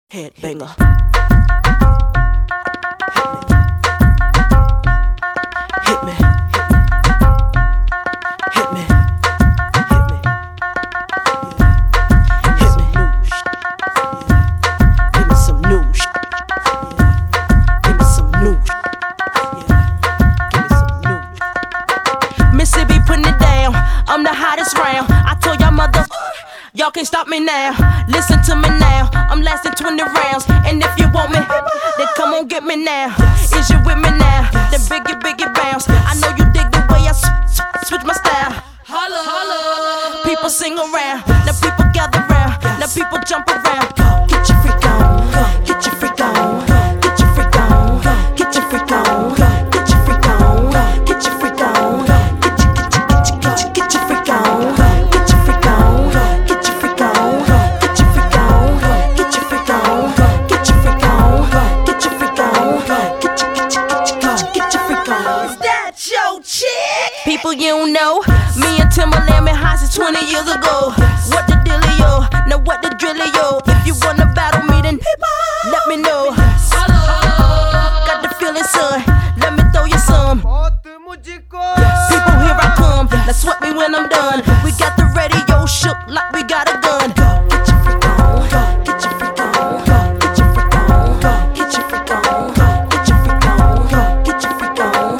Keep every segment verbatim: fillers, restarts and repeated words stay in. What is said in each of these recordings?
Headbanger. Hit me. Hit me. Hit me. Hit me. Give me some new shit. Give me some new shit. Give me some new shit. Mississippi putting it down. I'm the hottest round. I told y'all mother. Y'all can't stop me now, listen to me now. I'm lasting twenty rounds, and if you want me, then come on get me now. Is you with me now? Then biggie, biggie bounce. I know you dig the way I sw- sw- switch my style. Holla, holla. People sing around, now people gather round, now people jump around. Get your freak on, get your freak on, get your freak on, get your freak on, get your freak on, get your freak on, get your get your get your get your freak on. People you don't know, me and Timberland been high since twenty years ago. What the dealio? Now what the drillio? If you wanna battle me, then let me know. Got the feeling, son. Let me throw you some. People, here I come. Now sweat me when I'm done. We got the radio shook like we got a gun. Get your freak on, get your freak on, get your freak on, get your freak on, get your freak on, get your freak on.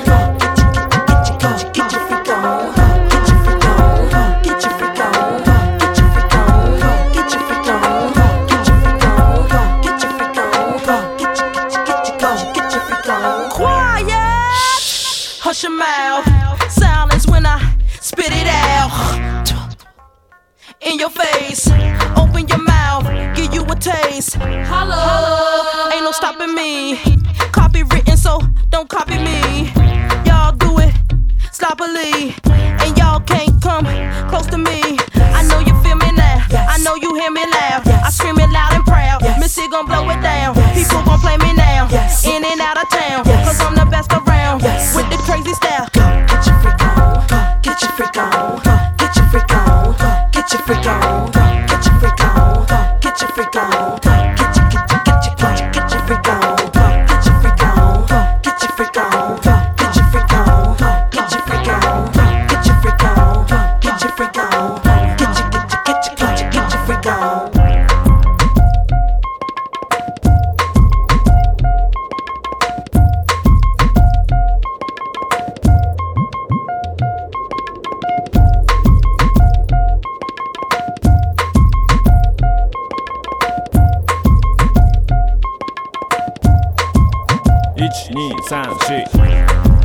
Hush your mouth, silence when I spit it out. In your face, open your mouth, give you a taste. Hello, ain't no stopping me. Copywritten, so don't copy me. Y'all do it sloppily, and y'all can't come close to me. I know you feel me now, I know you hear me loud. I scream it loud and proud, Missy gon' blow it down. People gon' play me now, in and out of town, cause I'm the best around, with the crazy style. Get your freak on, get your freak on, get your freak on, get your freak on, get your freak on, get your freak on, get your get your get your get your freak on, get your freak on, get your freak on, get your freak on, get your freak on, get your freak on, get your freak on, get your get your get your get your get your freak on. 一二三四。